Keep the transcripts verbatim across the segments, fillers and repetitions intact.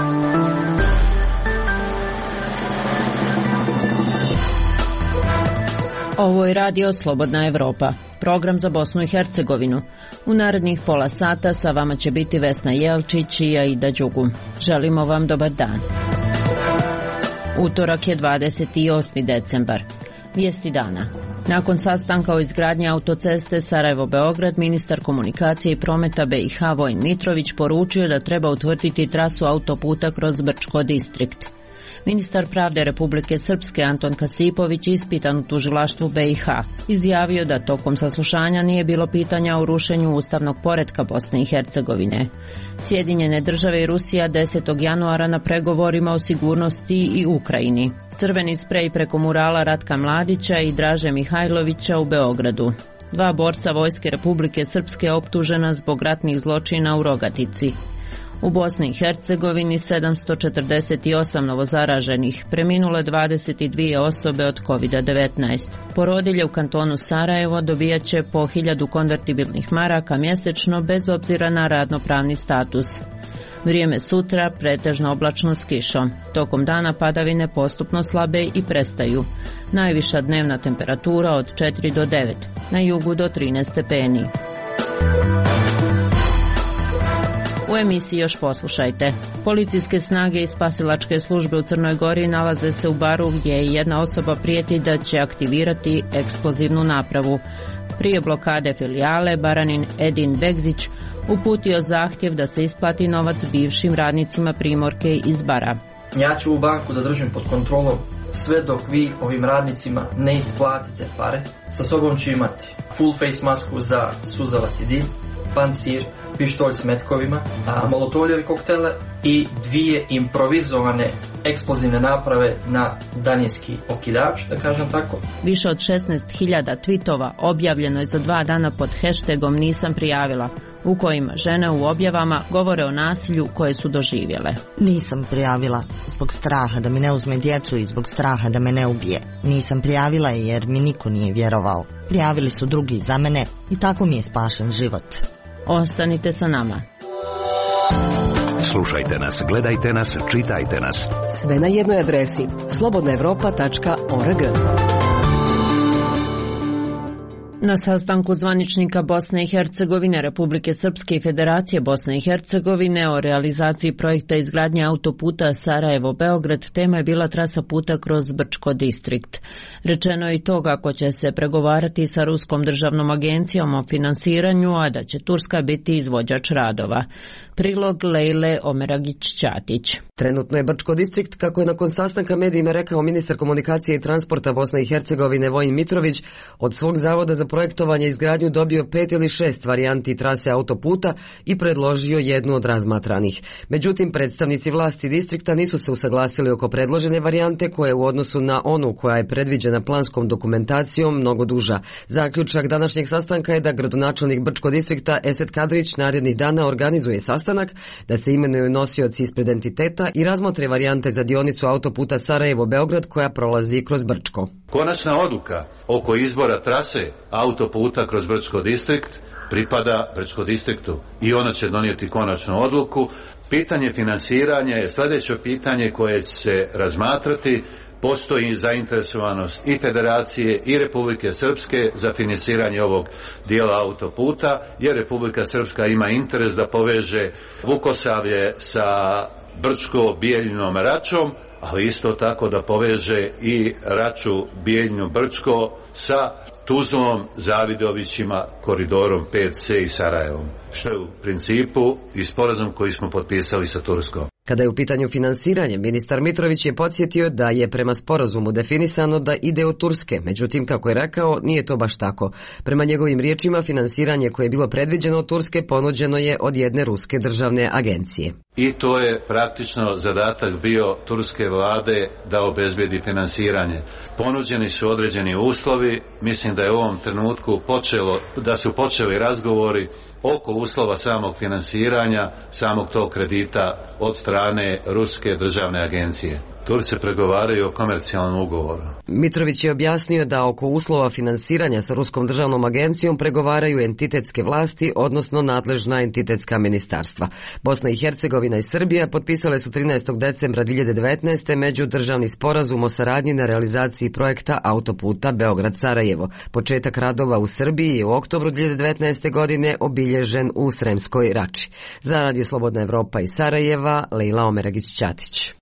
Ovo je radio Slobodna Evropa, program za Bosnu i Hercegovinu. U narednih pola sata sa vama će biti Vesna Jelčić i Aida Đugum. Želimo vam dobar dan. Utorak je dvadeset osmi decembar. Vijesti dana. Nakon sastanka o izgradnji autoceste Sarajevo-Beograd, ministar komunikacije i prometa B i H Vojin Mitrović poručio da treba utvrditi trasu autoputa kroz Brčko distrikt. Ministar pravde Republike Srpske Anton Kasipović, ispitan u tužilaštvu B i H, izjavio da tokom saslušanja nije bilo pitanja o rušenju ustavnog poretka Bosne i Hercegovine. Sjedinjene države i Rusija desetog januara na pregovorima o sigurnosti i Ukrajini. Crveni sprej preko murala Ratka Mladića i Draže Mihajlovića u Beogradu. Dva borca Vojske Republike Srpske optužena zbog ratnih zločina u Rogatici. U Bosni i Hercegovini sedamsto četrdeset osam novozaraženih, preminule dvadeset dvije osobe od kovid devetnaest. Porodilje u kantonu Sarajevo dobijat će po hiljadu konvertibilnih maraka mjesečno bez obzira na radnopravni status. Vrijeme sutra pretežno oblačno s kišom. Tokom dana padavine postupno slabe i prestaju. Najviša dnevna temperatura od četiri do devet, na jugu do trinaest stepeni. U emisiji još poslušajte. Policijske snage i spasilačke službe u Crnoj Gori nalaze se u baru gdje je jedna osoba prijeti da će aktivirati eksplozivnu napravu. Prije blokade filijale, baranin Edin Begzić uputio zahtjev da se isplati novac bivšim radnicima Primorke iz bara. Ja ću u banku da držim pod kontrolom sve dok vi ovim radnicima ne isplatite pare. Sa sobom ću imati full face masku za suzavac i dim, pancir, pištolj s metkovima, a molotovljevi koktele i dvije improvizovane eksplozivne naprave na daljinski okidač, da kažem tako. Više od šesnaest hiljada tweetova objavljeno je za dva dana pod hashtagom Nisam prijavila, u kojima žene u objavama govore o nasilju koje su doživjele. Nisam prijavila zbog straha da mi ne uzme djecu i zbog straha da me ne ubije. Nisam prijavila jer mi niko nije vjerovao. Prijavili su drugi za mene i tako mi je spašen život. Ostanite sa nama. Slušajte nas, gledajte nas, čitajte nas. Sve na jednoj adresi slobodna evropa tačka org. Na sastanku zvaničnika Bosne i Hercegovine, Republike Srpske i Federacije Bosne i Hercegovine o realizaciji projekta izgradnje autoputa Sarajevo-Beograd, tema je bila trasa puta kroz Brčko distrikt. Rečeno je i to kako će se pregovarati sa Ruskom državnom agencijom o finansiranju, a da će Turska biti izvođač radova. Prilog Lejle Omeragić-Ćatić. Trenutno je Brčko distrikt, kako je nakon sastanka medijima rekao ministar komunikacije i transporta Bosne i Hercegovine Vojin Mitrović, od svog zavoda za projektovanje i izgradnju dobio pet ili šest varijanti trase autoputa i predložio jednu od razmatranih. Međutim, predstavnici vlasti distrikta nisu se usaglasili oko predložene varijante koja je u odnosu na onu koja je predviđena planskom dokumentacijom mnogo duža. Zaključak današnjeg sastanka je da gradonačelnik Brčko distrikta Esed Kadrić narednih dana organizuje sastanak, da se imenuju nosioci ispred entiteta i razmotre varijante za dionicu autoputa Sarajevo-Beograd koja prolazi kroz Brčko. Konačna odluka oko izbora trase autoputa kroz Brčko distrikt pripada Brčko distriktu i ona će donijeti konačnu odluku. Pitanje finansiranja je sljedeće pitanje koje će se razmatrati. Postoji zainteresovanost i Federacije i Republike Srpske za finansiranje ovog dijela autoputa, jer Republika Srpska ima interes da poveže Vukosavlje sa Brčko-Bijeljinom Račom, ali isto tako da poveže i Raču, Bijeljinu, Brčko sa Tuzlom, Zavidovićima, koridorom pet ce i Sarajevom, što je u principu i sporazum koji smo potpisali sa Turskom. Kada je u pitanju finansiranje, ministar Mitrović je podsjetio da je prema sporazumu definisano da ide od Turske, međutim, kako je rekao, nije to baš tako. Prema njegovim riječima, finansiranje koje je bilo predviđeno od Turske ponuđeno je od jedne ruske državne agencije. I to je praktično zadatak bio turske vlade da obezbedi finansiranje. Ponuđeni su određeni uslovi, mislim da je u ovom trenutku počelo, da su počeli razgovori oko uslova samog finansiranja, samog tog kredita od strane ruske državne agencije. Turci pregovaraju o komercijalnom ugovoru. Mitrović je objasnio da oko uslova finansiranja sa Ruskom državnom agencijom pregovaraju entitetske vlasti, odnosno nadležna entitetska ministarstva. Bosna i Hercegovina Hercegovina i Srbija potpisale su trinaestog decembra dvije hiljade devetnaeste međudržavni sporazum o saradnji na realizaciji projekta autoputa Beograd-Sarajevo. Početak radova u Srbiji je u oktobru dvije hiljade devetnaeste. godine obilježen u Sremskoj Rači. Za Radio Slobodna Evropa iz Sarajeva, Lejla Omeragić-Ćatić.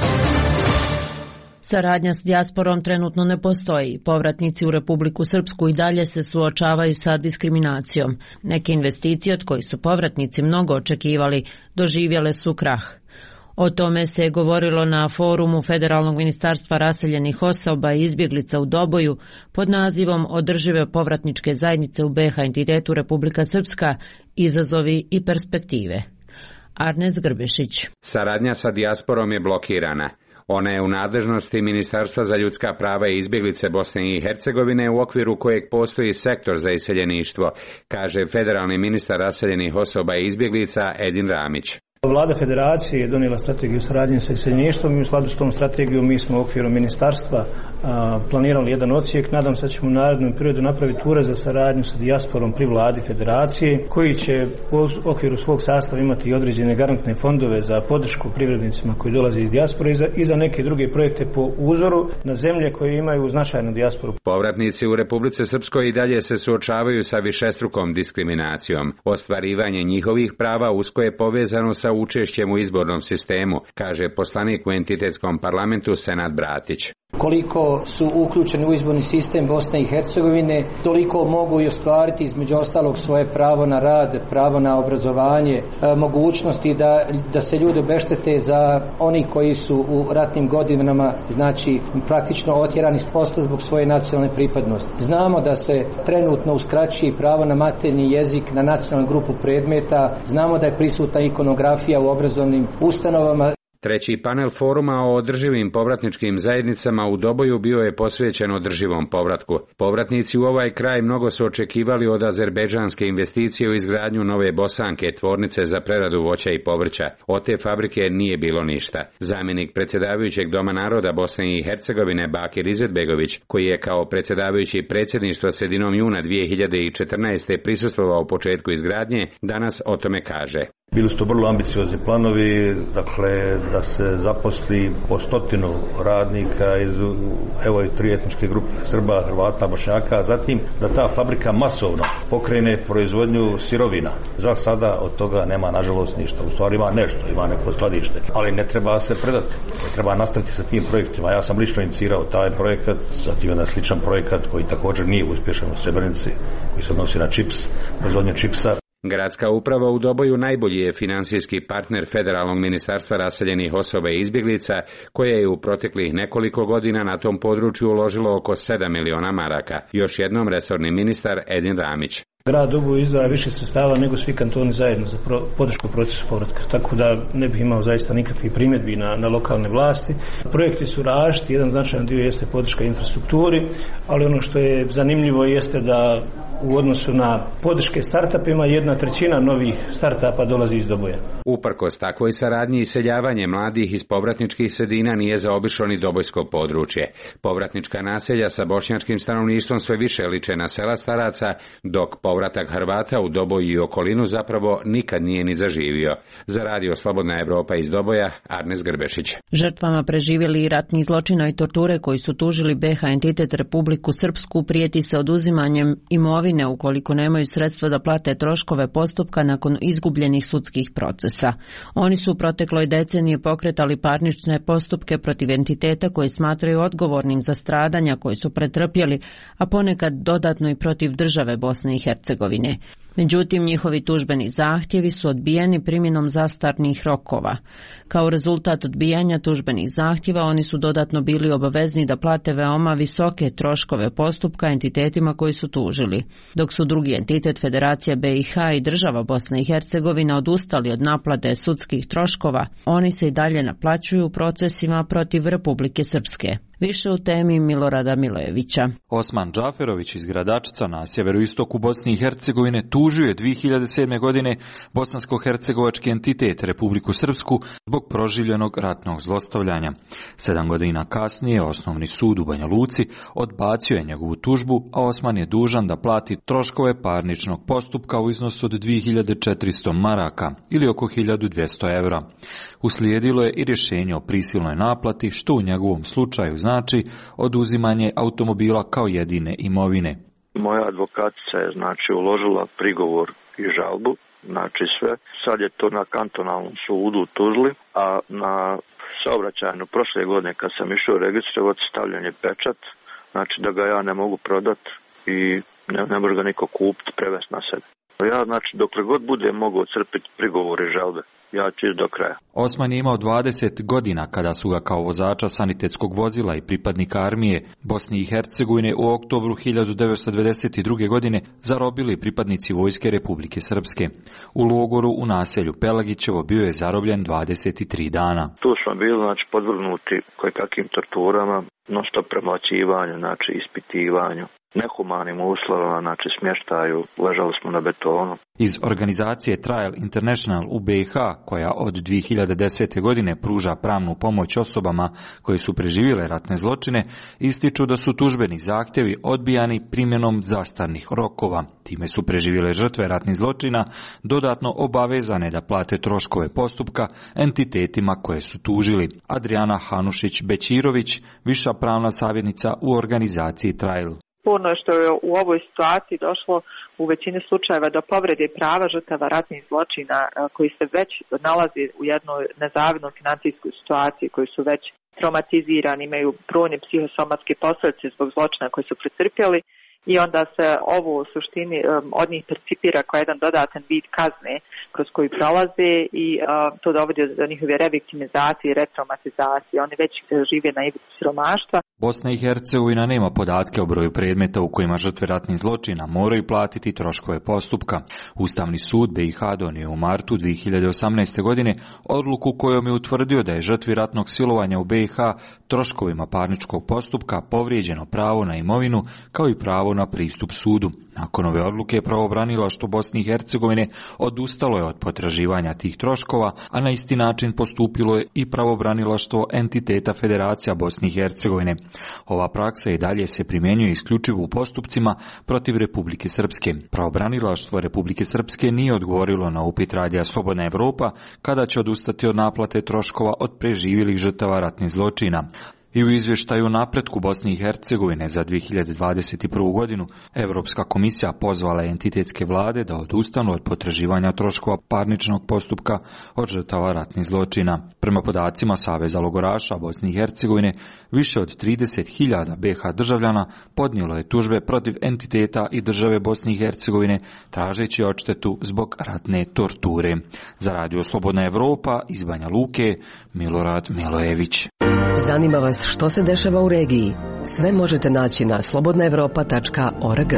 Saradnja s dijasporom trenutno ne postoji. Povratnici u Republiku Srpsku i dalje se suočavaju sa diskriminacijom. Neke investicije od kojih su povratnici mnogo očekivali doživjele su krah. O tome se je govorilo na forumu Federalnog ministarstva raseljenih osoba i izbjeglica u Doboju pod nazivom Održive povratničke zajednice u be ha entitetu Republika Srpska, izazovi i perspektive. Arnes Grbešić. Saradnja sa dijasporom je blokirana. Ona je u nadležnosti Ministarstva za ljudska prava i izbjeglice Bosne i Hercegovine u okviru kojeg postoji sektor za iseljeništvo, kaže federalni ministar raseljenih osoba i izbjeglica Edin Ramić. Vlada Federacije je donijela strategiju saradnje sa iseljeništvom i u skladu s tom strategijom mi smo u okviru ministarstva a, planirali jedan odsjek. Nadam se da ćemo u narednom periodu napraviti ured za saradnju sa dijasporom pri Vladi Federacije, koji će u okviru svog sastava imati i određene garantne fondove za podršku privrednicima koji dolaze iz dijaspore i za, i za neke druge projekte po uzoru na zemlje koje imaju značajnu dijasporu. Povratnici u Republici Srpskoj i dalje se suočavaju sa višestrukom diskriminacijom. Ostvarivanje njihovih prava usko je povezano sa učešćem u izbornom sistemu, kaže poslanik u entitetskom parlamentu Senad Bratić. Koliko su uključeni u izborni sistem Bosne i Hercegovine, toliko mogu i ostvariti između ostalog svoje pravo na rad, pravo na obrazovanje, mogućnosti da, da se ljudi obeštete za oni koji su u ratnim godinama, znači praktično otjerani s posla zbog svoje nacionalne pripadnosti. Znamo da se trenutno uskraćuje pravo na maternji jezik na nacionalnu grupu predmeta, znamo da je prisutna ikonografija u obrazovnim ustanovama. Treći panel foruma o održivim povratničkim zajednicama u Doboju bio je posvećen održivom povratku. Povratnici u ovaj kraj mnogo su očekivali od azerbejdžanske investicije u izgradnju nove Bosanke, tvornice za preradu voća i povrća. Od te fabrike nije bilo ništa. Zamjenik predsjedavajućeg Doma naroda Bosne i Hercegovine Bakir Izetbegović, koji je kao predsjedavajući predsjedništva sredinom juna dvije hiljade četrnaeste. prisustvovao početku izgradnje, danas o tome kaže. Bili su to vrlo ambiciozni planovi, dakle da se zaposli po stotinu radnika iz evo i tri etničke grupe Srba, Hrvata, Bošnjaka, a zatim da ta fabrika masovno pokrene proizvodnju sirovina. Za sada od toga nema nažalost ništa. U stvari ima nešto, ima neko skladište, ali ne treba se predati. Treba nastaviti sa tim projektima. Ja sam lično inicirao taj projekat, zatim jedan sličan projekat koji također nije uspješan u Srebrenici, koji se odnosi na čips, proizvodnju čipsa. Gradska uprava u Doboju najbolji je financijski partner Federalnog ministarstva raseljenih osoba i izbjeglica, koje je u proteklih nekoliko godina na tom području uložilo oko sedam miliona maraka. Još jednom resorni ministar Edin Ramić. Grad Doboj izdvaja više sredstava nego svi kantoni zajedno za pro, podršku procesu povratka, tako da ne bih imao zaista nikakvih primjedbi na, na lokalne vlasti. Projekti su različiti, jedan značajan dio jeste podrška infrastrukturi, ali ono što je zanimljivo jeste da u odnosu na podrške startupima jedna trećina novih startupa dolazi iz Doboja. Uprkos takvoj saradnji i iseljavanje mladih iz povratničkih sredina nije zaobišlo ni dobojsko područje. Povratnička naselja sa bošnjačkim stanovništvom sve više liče na sela staraca, dok povratak Hrvata u Doboj i okolinu zapravo nikad nije ni zaživio. Za Radio Slobodna Evropa iz Doboja, Arnes Grbešić. Žrtvama preživjeli ratnih zločina i torture koji su tužili be ha entitet Republiku Srpsku prijeti se oduzimanjem imovine ukoliko nemaju sredstva da plate troškove postupka nakon izgubljenih sudskih procesa. Oni su u protekloj deceniji pokretali parnične postupke protiv entiteta koje smatraju odgovornim za stradanja koje su pretrpjeli, a ponekad dodatno i protiv države Bosne i Hercegovine. Međutim, njihovi tužbeni zahtjevi su odbijeni primjenom zastarnih rokova. Kao rezultat odbijanja tužbenih zahtjeva, oni su dodatno bili obavezni da plate veoma visoke troškove postupka entitetima koji su tužili. Dok su drugi entitet Federacija be i ha i država Bosna i Hercegovina odustali od naplate sudskih troškova, oni se i dalje naplaćuju u procesima protiv Republike Srpske. Više u temi Milorada Milojevića. Osman Džaferović iz Gradačca na sjeveroistoku Bosne i Hercegovine tužio je dvije hiljade sedme. godine bosansko-hercegovački entitet Republiku Srpsku zbog proživljenog ratnog zlostavljanja. Sedam godina kasnije Osnovni sud u Banja Luci odbacio je njegovu tužbu, a Osman je dužan da plati troškove parničnog postupka u iznosu od dvije hiljade četiristo maraka ili oko hiljadu dvjesto evra. Uslijedilo je i rješenje o prisilnoj naplati, što u njegovom slučaju znači oduzimanje automobila kao jedine imovine. Moja advokatica je znači uložila prigovor i žalbu, znači sve. Sad je to na kantonalnom sudu u Tuzli, a na saobraćajnu prošle godine kad sam išao registrovati stavljen je pečat, znači da ga ja ne mogu prodati i ne, ne može ga niko kupiti, prevesti na sebe. Ja znači dokle god budem mogao crpiti prigovore i žalbe, ja ću do kraja. Osman je imao dvadeset godina kada su ga kao vozača sanitetskog vozila i pripadnika armije Bosne i Hercegovine u oktobru hiljadu devetsto devedeset druge. godine zarobili pripadnici Vojske Republike Srpske. U logoru u naselju Pelagićevo bio je zarobljen dvadeset tri dana. Tu smo bili znači podvrgnuti kojekakvim torturama, non stop premlaćivanju, znači ispitivanju, nehumanim uslovima, znači smještaju, ležali smo na betonu. Iz organizacije Trial International u B i H, koja od dvije hiljade desete. godine pruža pravnu pomoć osobama koje su preživjele ratne zločine, ističu da su tužbeni zahtjevi odbijani primjenom zastarnih rokova. Time su preživjele žrtve ratnih zločina dodatno obavezane da plate troškove postupka entitetima koje su tužili. Adriana Hanušić-Bećirović, viša pravna savjetnica u organizaciji Trial. Sporno je što je u ovoj situaciji došlo u većini slučajeva do povrede prava žrtava ratnih zločina koji se već nalazi u jednoj nezavidnoj financijskoj situaciji, koji su već traumatizirani, imaju brojne psihosomatske posljedice zbog zločina koje su pretrpjeli i onda se ovo u suštini od njih percipira kao jedan dodatan vid kazne kroz koji prolaze i uh, to dovodi do njihove reviktimizacije i retraumatizacije. Oni već žive na ivici siromaštva. Bosna i Hercegovina nema podatke o broju predmeta u kojima žrtve ratnih zločina moraju platiti troškove postupka. Ustavni sud B i H donio u martu dvije hiljade osamnaeste. godine odluku kojom je utvrdio da je žrtvi ratnog silovanja u B i H troškovima parničkog postupka povrijeđeno pravo na imovinu kao i pravo na pristup sudu. Nakon ove odluke pravobranilaštvo Bosne i Hercegovine odustalo je od potraživanja tih troškova, a na isti način postupilo je i pravobranilaštvo entiteta Federacija Bosne i Hercegovine. Ova praksa i dalje se primjenjuje isključivo u postupcima protiv Republike Srpske. Pravobranilaštvo Republike Srpske nije odgovorilo na upit radija Slobodna Evropa kada će odustati od naplate troškova od preživjelih žrtava ratnih zločina. I u izvještaju o napretku Bosne i Hercegovine za dvije hiljade dvadeset prvu. godinu Europska komisija pozvala entitetske vlade da odustanu od potraživanja troškova parničnog postupka od žrtava ratnih zločina. Prema podacima Saveza logoraša Bosne i Hercegovine, više od trideset hiljada B i H državljana podnijelo je tužbe protiv entiteta i države Bosne i Hercegovine tražeći odštetu zbog ratne torture. Za radio Slobodna Evropa iz Banja Luke, Milorad Milojević. Zanima vas što se dešava u regiji? Sve možete naći na slobodna evropa tačka org.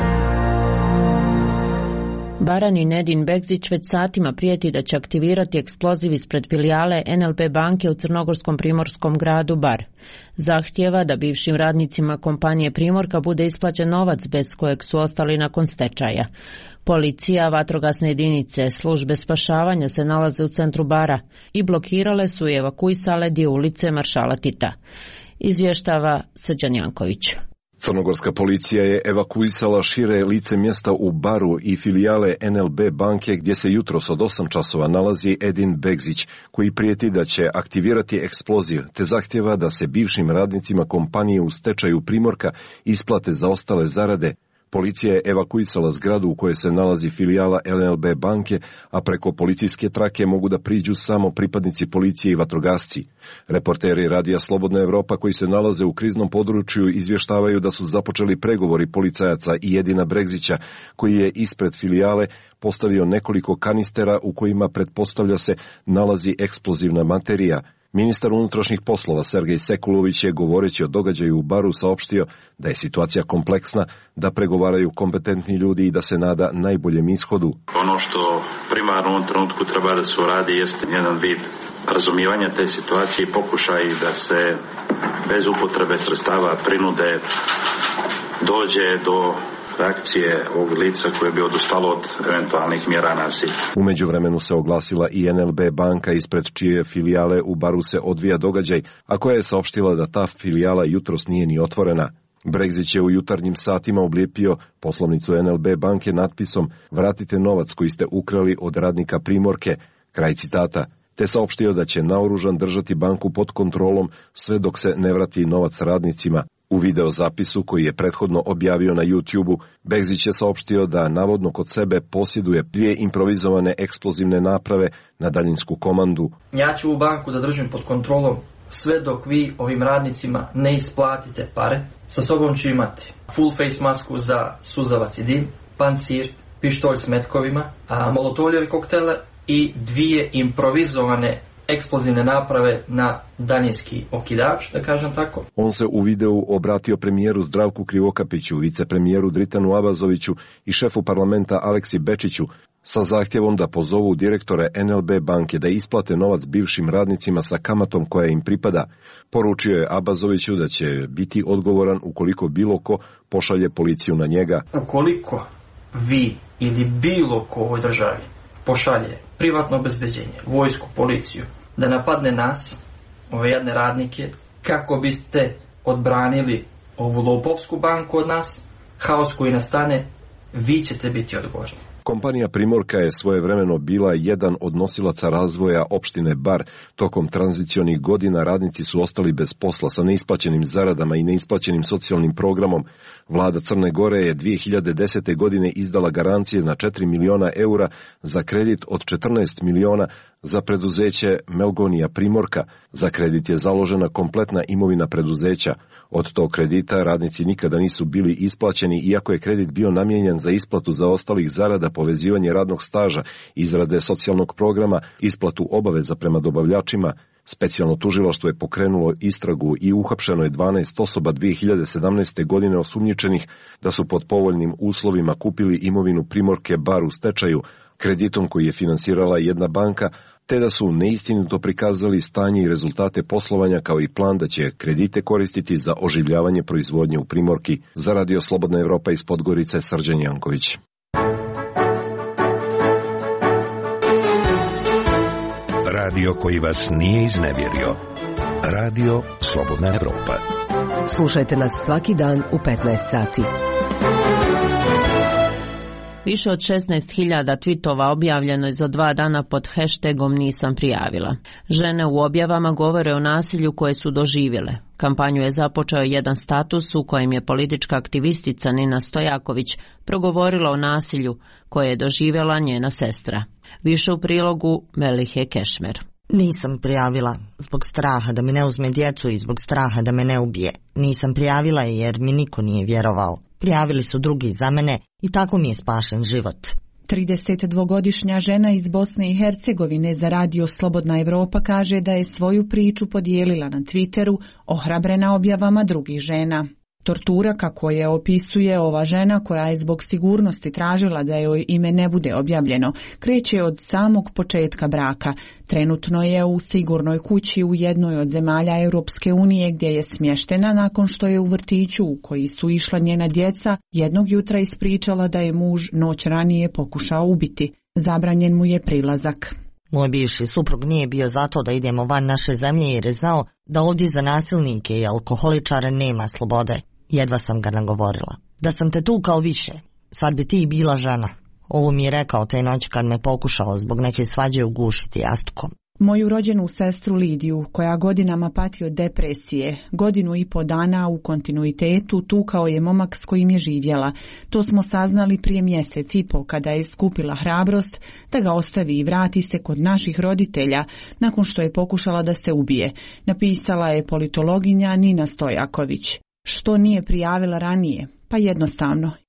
Barani Nedin Begzić već satima prijeti da će aktivirati eksploziv ispred filijale N L B banke u crnogorskom primorskom gradu Bar. Zahtjeva da bivšim radnicima kompanije Primorka bude isplaćen novac bez kojeg su ostali nakon stečaja. Policija, vatrogasne jedinice, službe spašavanja se nalaze u centru Bara i blokirale su i evakuisale dio ulice Maršala Tita. Izvještava Srđan Janković. Crnogorska policija je evakuisala šire lice mjesta u Baru i filijale N L B banke gdje se jutros od osam časova nalazi Edin Begzić, koji prijeti da će aktivirati eksploziv te zahtjeva da se bivšim radnicima kompanije u stečaju Primorka isplate zaostale zarade. Policija je evakuisala zgradu u kojoj se nalazi filijala N L B banke, a preko policijske trake mogu da priđu samo pripadnici policije i vatrogasci. Reporteri radija Slobodna Evropa koji se nalaze u kriznom području izvještavaju da su započeli pregovori policajaca i Edina Begzića, koji je ispred filijale postavio nekoliko kanistera u kojima, pretpostavlja se, nalazi eksplozivna materija. Ministar unutrašnjih poslova Sergej Sekulović je, govoreći o događaju u Baru, saopštio da je situacija kompleksna, da pregovaraju kompetentni ljudi i da se nada najboljem ishodu. Ono što primarno u ovom trenutku treba da se uradi jeste jedan vid razumijevanja te situacije i pokušaj da se bez upotrebe sredstava prinude dođe do reakcije ovog lica koje bi odustalo od eventualnih mjera nasilja. U međuvremenu se oglasila i N L B banka, ispred čije filijale u Baru se odvija događaj, a koja je saopštila da ta filijala jutros nije ni otvorena. Brexić je u jutarnjim satima oblijepio poslovnicu N L B banke natpisom "Vratite novac koji ste ukrali od radnika Primorke", kraj citata, te saopštio da će naoružan držati banku pod kontrolom sve dok se ne vrati novac radnicima. U video zapisu koji je prethodno objavio na YouTube-u, Begzić je saopštio da navodno kod sebe posjeduje dvije improvizovane eksplozivne naprave na daljinsku komandu. Ja ću u banku da držim pod kontrolom sve dok vi ovim radnicima ne isplatite pare. Sa sobom ću imati full face masku za suzavac i dim, pancir, pištolj s metkovima, a molotovljevi koktele i dvije improvizovane eksplozivne naprave na daljinski okidač, da kažem tako. On se u videu obratio premijeru Zdravku Krivokapiću, vicepremijeru Dritanu Abazoviću i šefu parlamenta Aleksi Bečiću sa zahtjevom da pozovu direktore N L B banke da isplate novac bivšim radnicima sa kamatom koja im pripada. Poručio je Abazoviću da će biti odgovoran ukoliko bilo ko pošalje policiju na njega. Ukoliko vi ili bilo ko u ovoj državi pošalje privatno obezbeđenje, vojsku, policiju, da napadne nas, ove jedne radnike, kako biste odbranili ovu lopovsku banku od nas, haos koji nastane, vi ćete biti odgovorni. Kompanija Primorka je svojevremeno bila jedan od nosilaca razvoja opštine Bar. Tokom tranzicionih godina radnici su ostali bez posla sa neisplaćenim zaradama i neisplaćenim socijalnim programom. Vlada Crne Gore je dvije hiljade desete. godine izdala garancije na četiri miliona eura za kredit od četrnaest miliona za preduzeće Melgonija Primorka. Za kredit je založena kompletna imovina preduzeća. Od tog kredita radnici nikada nisu bili isplaćeni, iako je kredit bio namijenjen za isplatu zaostalih zarada, povezivanje radnog staža, izrade socijalnog programa, isplatu obaveza prema dobavljačima. Specijalno tužilaštvo je pokrenulo istragu i uhapšeno je dvanaest osoba dvije hiljade sedamnaeste. godine osumnjičenih da su pod povoljnim uslovima kupili imovinu Primorke Bar u stečaju, kreditom koji je finansirala jedna banka, te da su neistinito prikazali stanje i rezultate poslovanja kao i plan da će kredite koristiti za oživljavanje proizvodnje u Primorki. Za Radio Slobodna Evropa iz Podgorice, Srđan Janković. Radio koji vas nije iznevjerio. Radio Slobodna Evropa. Slušajte nas svaki dan u petnaest sati. Više od šesnaest hiljada tweetova objavljeno je za dva dana pod hashtagom Nisam prijavila. Žene u objavama govore o nasilju koje su doživjele. Kampanju je započeo jedan status u kojem je politička aktivistica Nina Stojaković progovorila o nasilju koje je doživjela njena sestra. Više u prilogu Melihe Kešmer. Nisam prijavila zbog straha da mi ne uzme djecu i zbog straha da me ne ubije. Nisam prijavila jer mi niko nije vjerovao. Prijavili su drugi za mene i tako mi je spašen život. tridesetdvogodišnja žena iz Bosne i Hercegovine za Radio Slobodna Evropa kaže da je svoju priču podijelila na Twitteru, ohrabrena objavama drugih žena. Tortura, kako je opisuje ova žena koja je zbog sigurnosti tražila da joj ime ne bude objavljeno, kreće od samog početka braka. Trenutno je u sigurnoj kući u jednoj od zemalja Europske unije gdje je smještena nakon što je u vrtiću u koji su išla njena djeca jednog jutra ispričala da je muž noć ranije pokušao ubiti. Zabranjen mu je prilazak. Moj bivši suprug nije bio zato da idemo van naše zemlje jer je znao da ovdje za nasilnike i alkoholičare nema slobode. Jedva sam ga nagovorila. Da sam te tukao više, sad bi ti bila žena. Ovo mi je rekao te noći kad me pokušao zbog neke svađe ugušiti jastukom. Moju rođenu sestru Lidiju, koja godinama pati od depresije, godinu i po dana u kontinuitetu tukao je momak s kojim je živjela. To smo saznali prije mjesec i po kada je skupila hrabrost da ga ostavi i vrati se kod naših roditelja nakon što je pokušala da se ubije. Napisala je politologinja Nina Stojaković. Što nije prijavila ranije? Pa jednostavno,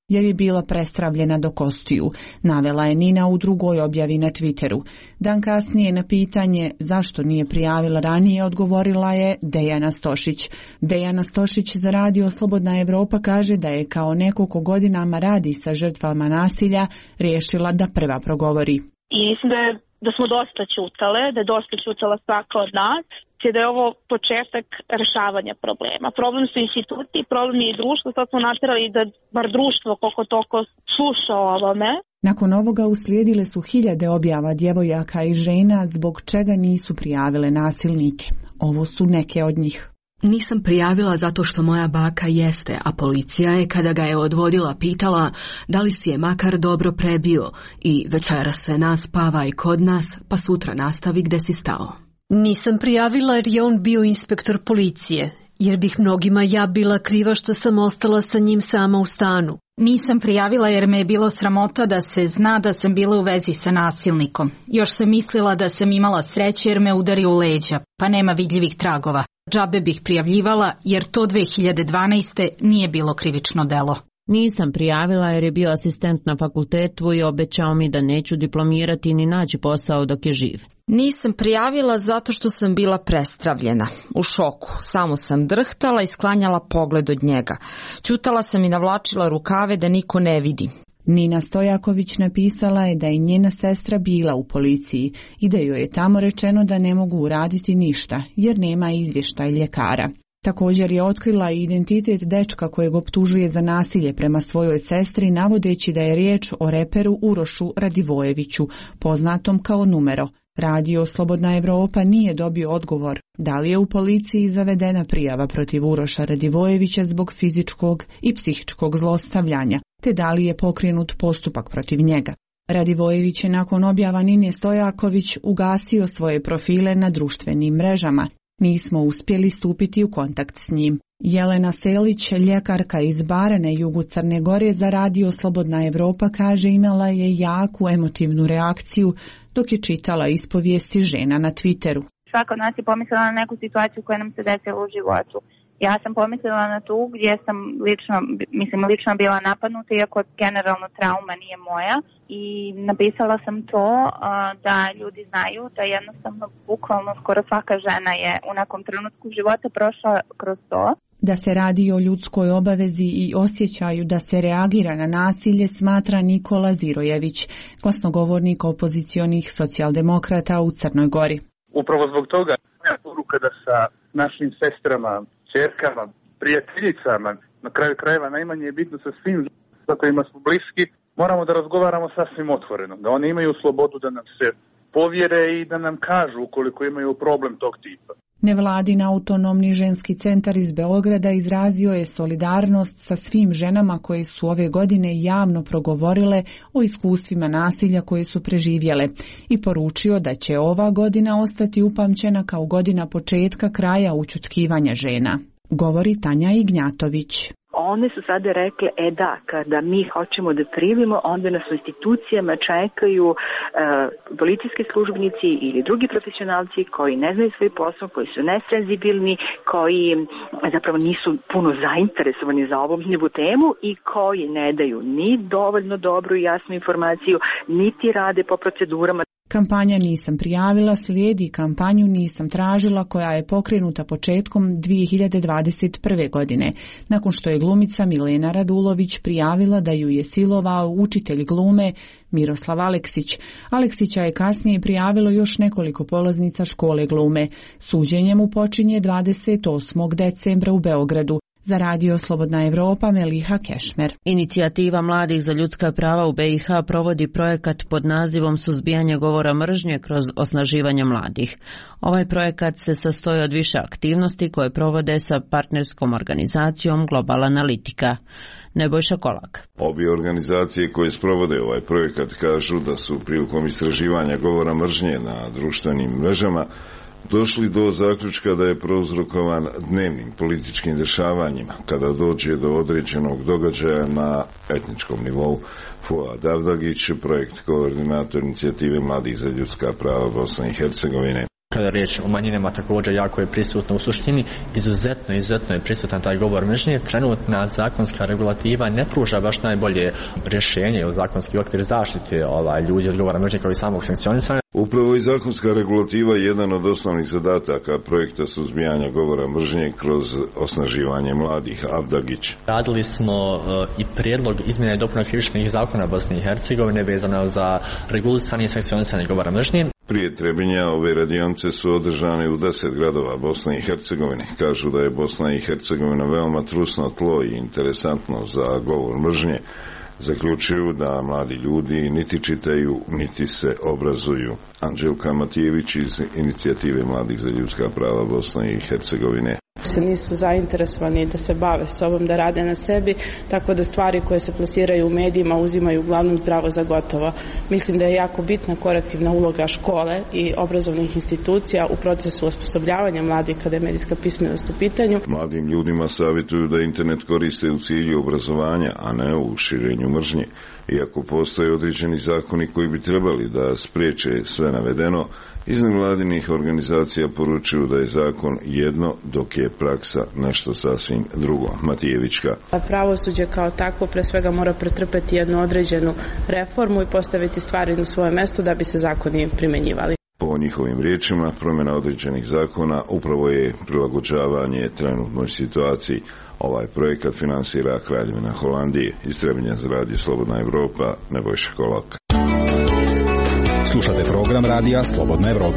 jer je bila prestravljena do kostiju, navela je Nina u drugoj objavi na Twitteru. Dan kasnije na pitanje zašto nije prijavila ranije odgovorila je Dejana Stošić. Dejana Stošić za radio Slobodna Evropa kaže da je kao neko ko godinama radi sa žrtvama nasilja riješila da prva progovori. I mislim da, je, da smo dosta ćutale, da je dosta ćutala svaka od nas, da je ovo početak rešavanja problema. Problem su institucije, problem je i društvo, sad smo natjerali da bar društvo koliko toliko sluša o ovome. Nakon ovoga uslijedile su hiljade objava djevojaka i žena zbog čega nisu prijavile nasilnike. Ovo su neke od njih. Nisam prijavila zato što moja baka jeste, a policija je kada ga je odvodila pitala da li si je makar dobro prebio i večeras se naspava i kod nas, pa sutra nastavi gde si stao. Nisam prijavila jer je on bio inspektor policije, jer bih mnogima ja bila kriva što sam ostala sa njim sama u stanu. Nisam prijavila jer me je bilo sramota da se zna da sam bila u vezi sa nasilnikom. Još sam mislila da sam imala sreće jer me udario u leđa, pa nema vidljivih tragova. Džabe bih prijavljivala jer to dve hiljade dvanaeste. nije bilo krivično delo. Nisam prijavila jer je bio asistent na fakultetu i obećao mi da neću diplomirati ni naći posao dok je živ. Nisam prijavila zato što sam bila prestravljena, u šoku. Samo sam drhtala i sklanjala pogled od njega. Ćutala sam i navlačila rukave da niko ne vidi. Nina Stojaković napisala je da je njena sestra bila u policiji i da joj je tamo rečeno da ne mogu uraditi ništa jer nema izvještaj ljekara. Također je otkrila i identitet dečka kojeg optužuje za nasilje prema svojoj sestri, navodeći da je riječ o reperu Urošu Radivojeviću, poznatom kao Numero. Radio Slobodna Evropa nije dobio odgovor da li je u policiji zavedena prijava protiv Uroša Radivojevića zbog fizičkog i psihičkog zlostavljanja, te da li je pokrenut postupak protiv njega. Radivojević je nakon objava Nine Stojaković ugasio svoje profile na društvenim mrežama. Nismo uspjeli stupiti u kontakt s njim. Jelena Selić, ljekarka iz Barene, jugu Crne Gore, za radio Slobodna Evropa kaže imala je jaku emotivnu reakciju dok je čitala ispovijesti žena na Twitteru. Svaka od nas je pomislila na neku situaciju koja nam se desila u životu. Ja sam pomislila na tu gdje sam lično, mislim, lično bila napadnuta, iako generalno trauma nije moja, i napisala sam to uh, da ljudi znaju da jednostavno bukvalno skoro svaka žena je u nekom trenutku života prošla kroz to. Da se radi o ljudskoj obavezi i osjećaju da se reagira na nasilje, smatra Nikola Zirojević, glasnogovornik opozicionih socijaldemokrata u Crnoj Gori. Upravo zbog toga je poruka da sa našim sestrama, ćerkama, prijateljicama, na kraju krajeva najmanje je bitno sa svim sa kojima smo bliski, moramo da razgovaramo sasvim otvoreno, da oni imaju slobodu da nam se povjere i da nam kažu ukoliko imaju problem tog tipa. Nevladin autonomni ženski centar iz Beograda izrazio je solidarnost sa svim ženama koje su ove godine javno progovorile o iskustvima nasilja koje su preživjele i poručio da će ova godina ostati upamćena kao godina početka kraja ućutkivanja žena. Govori Tanja Ignjatović. One su sada rekle, e da, kada mi hoćemo da primimo, onda nas u institucijama čekaju e, policijski službenici ili drugi profesionalci koji ne znaju svoj posao, koji su nesenzibilni, koji zapravo nisu puno zainteresovani za ovu temu i koji ne daju ni dovoljno dobru i jasnu informaciju, niti rade po procedurama. Kampanja Nisam prijavila slijedi kampanju Nisam tražila koja je pokrenuta početkom dvije hiljade dvadeset prve. godine, nakon što je glumica Milena Radulović prijavila da ju je silovao učitelj glume Miroslav Aleksić. Aleksića je kasnije prijavilo još nekoliko polaznica škole glume. Suđenje mu počinje dvadeset osmog decembra u Beogradu. Za radio Slobodna Evropa Meliha Kešmer. Inicijativa mladih za ljudska prava u B i H provodi projekat pod nazivom Suzbijanje govora mržnje kroz osnaživanje mladih. Ovaj projekat se sastoji od više aktivnosti koje provode sa partnerskom organizacijom Global Analitika. Nebojša Kolak. Obje organizacije koje sprovode ovaj projekat kažu da su prilikom istraživanja govora mržnje na društvenim mrežama došli do zaključka da je prouzrokovan dnevnim političkim dešavanjima kada dođe do određenog događaja na etničkom nivou. Fuad Avdagić, projekt koordinator inicijative mladih za ljudska prava Bosne i Hercegovine. Kada je riječ o manjinama, također jako je prisutno u suštini, izuzetno, izuzetno je prisutan taj govor mržnje. Trenutna zakonska regulativa ne pruža baš najbolje rješenje ili zakonski okvir zaštite ovaj, ljudi od govora mržnje kao i samog sankcionisanja. Upravo i zakonska regulativa je jedan od osnovnih zadataka projekta suzbijanja govora mržnje kroz osnaživanje mladih. Avdagić. Radili smo uh, i prijedlog izmjene i dopuna krivičnih zakona Bosne i Hercegovine vezano za regulisanje i sankcionisanje govora mržnje. Prije Trebinja ove radionice su održane u deset gradova Bosne i Hercegovine. Kažu da je Bosna i Hercegovina veoma trusno tlo i interesantno za govor mržnje. Zaključuju da mladi ljudi niti čitaju, niti se obrazuju. Anđelka Matijević iz Inicijative mladih za ljudska prava Bosne i Hercegovine. Se nisu zainteresovani da se bave sobom, da rade na sebi, tako da stvari koje se plasiraju u medijima uzimaju uglavnom zdravo za gotovo. Mislim da je jako bitna korektivna uloga škole i obrazovnih institucija u procesu osposobljavanja mladih kada je medijska pismenost u pitanju. Mladim ljudima savjetuju da internet koriste u cilju obrazovanja, a ne u širenju mržnje. Iako postoje određeni zakoni koji bi trebali da spriječe sve navedeno, iz nevladinih organizacija poručuju da je zakon jedno, dok je praksa nešto sasvim drugo. Matijevićka. Pravosuđe kao takvo pre svega mora pretrpeti jednu određenu reformu i postaviti stvari na svoje mjesto da bi se zakoni primjenjivali. Po njihovim riječima, promjena određenih zakona upravo je prilagođavanje trenutnoj situaciji. Ovaj projekat finansira Kraljevina Holandije. Iz Trebinja za radio Slobodna Evropa, Nebojša Kolak. Slušate program radija Slobodna Evropa.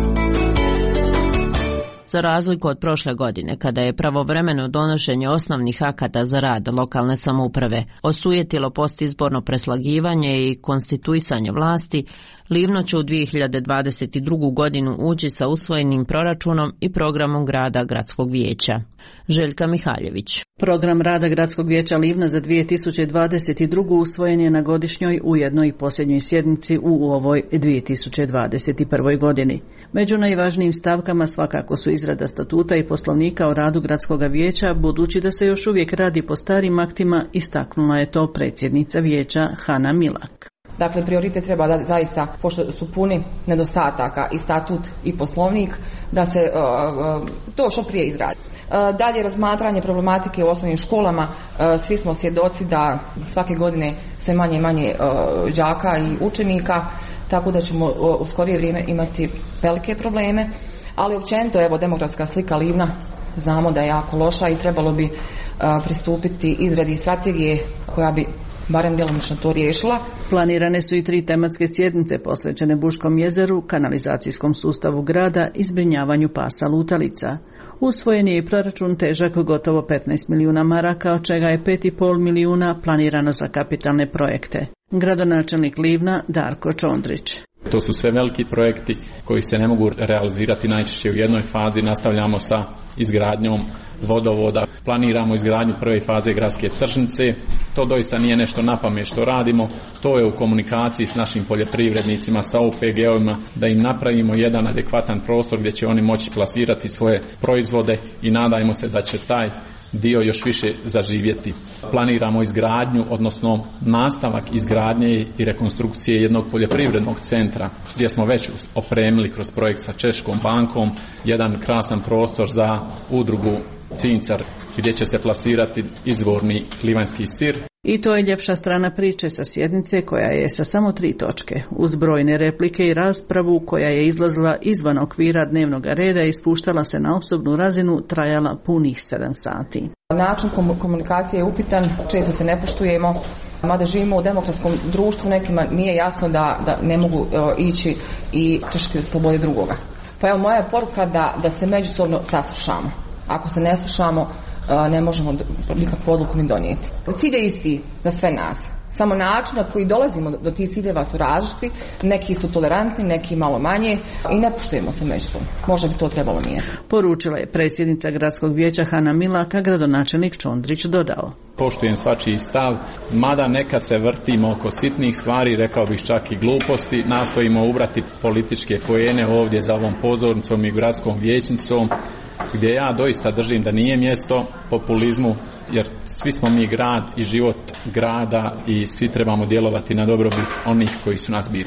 Za razliku od prošle godine, kada je pravovremeno donošenje osnovnih akata za rad lokalne samouprave osujetilo postizborno preslagivanje i konstituisanje vlasti, Livno će u dvije hiljade dvadeset drugu. godinu ući sa usvojenim proračunom i programom rada Gradskog vijeća. Željka Mihaljević. Program rada Gradskog vijeća Livna za dvije tisuće dvadeset drugu. usvojen je na godišnjoj, ujedno i posljednjoj sjednici u ovoj dvije tisuće dvadeset prvoj. godini. Među najvažnijim stavkama svakako su izrada statuta i poslovnika o radu Gradskog vijeća, budući da se još uvijek radi po starim aktima, istaknula je to predsjednica vijeća Hana Milak. Dakle, prioritet treba da zaista, pošto su puni nedostataka i statut i poslovnik, da se uh, to što prije izradi. Uh, dalje razmatranje problematike u osnovnim školama, uh, svi smo svjedoci da svake godine sve manje i manje uh, đaka i učenika, tako da ćemo uh, u skorije vrijeme imati velike probleme, ali općenito evo demografska slika Livna znamo da je jako loša i trebalo bi uh, pristupiti izradi strategije koja bi barem djelomično to riješila. Planirane su i tri tematske sjednice posvećene Buškom jezeru, kanalizacijskom sustavu grada i zbrinjavanju pasa lutalica. Usvojen je i proračun težak gotovo petnaest milijuna maraka, od čega je pet i pol milijuna planirano za kapitalne projekte. Gradonačelnik Livna Darko Čondrić. To su sve veliki projekti koji se ne mogu realizirati najčešće u jednoj fazi. Nastavljamo sa izgradnjom vodovoda, planiramo izgradnju prve faze gradske tržnice. To doista nije nešto napamet što radimo, to je u komunikaciji s našim poljoprivrednicima, sa O P G-ovima, da im napravimo jedan adekvatan prostor gdje će oni moći plasirati svoje proizvode i nadajmo se da će taj dio još više zaživjeti. Planiramo izgradnju, odnosno nastavak izgradnje i rekonstrukcije jednog poljoprivrednog centra gdje smo već opremili kroz projekt sa Češkom bankom jedan krasan prostor za udrugu Cincar gdje će se plasirati izvorni livanjski sir. I to je ljepša strana priče sa sjednice koja je sa samo tri točke, uz brojne replike i raspravu koja je izlazila izvan okvira dnevnog reda i spuštala se na osobnu razinu, trajala punih sedam sati. Način komunikacije je upitan, često se ne poštujemo, mada živimo u demokratskom društvu, nekima nije jasno da, da ne mogu uh, ići i kršiti slobode drugoga. Pa evo moja je poruka da, da se međusobno saslušamo. Ako se ne slušamo, ne možemo nikakvu odluku ni donijeti. Cilj je isti za sve nas. Samo način na koji dolazimo do tih ciljeva su različiti, neki su tolerantni, neki malo manje i ne poštujemo se međusobno. Možda bi to trebalo mijenjati. Poručila je predsjednica Gradskog vijeća Hana Milaka, gradonačelnik Čondrić dodao. Poštujem svačiji stav, mada neka se vrtimo oko sitnih stvari, rekao bih čak i gluposti, nastojimo ubrati političke poene ovdje za ovom pozornicom i gradskom vijećnicom, gdje ja doista držim da nije mjesto populizmu, jer svi smo mi grad i život grada i svi trebamo djelovati na dobrobit onih koji su nas birali.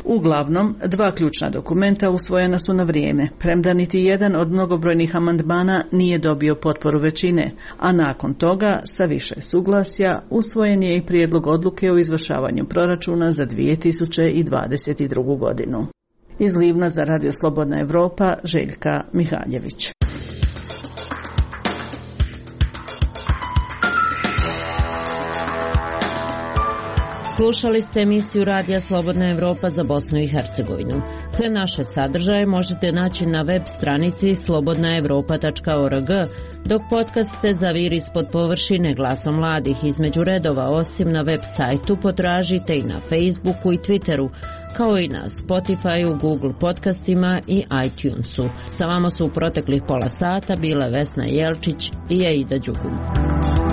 Uglavnom, dva ključna dokumenta usvojena su na vrijeme, premda niti jedan od mnogobrojnih amandmana nije dobio potporu većine, a nakon toga, sa više suglasja, usvojen je i prijedlog odluke o izvršavanju proračuna za dvije tisuće dvadeset drugu godinu. Iz Livna za Radio Slobodna Evropa, Željka Mihaljević. Slušali ste emisiju Radija Slobodna Evropa za Bosnu i Hercegovinu. Sve naše sadržaje možete naći na web stranici slobodna evropa tačka org, dok podcaste Zaviri ispod površine glasom mladih između redova osim na web sajtu potražite i na Facebooku i Twitteru, kao i na Spotifyu, Google podcastima i iTunesu. Sa vama su u proteklih pola sata bile Vesna Jelčić i Aida Đugum.